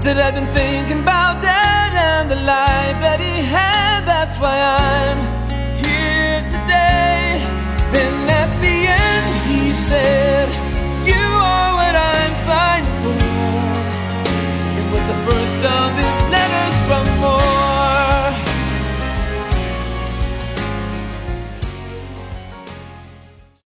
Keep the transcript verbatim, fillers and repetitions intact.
Said I've been thinking about Dad and the life that he had. That's why I'm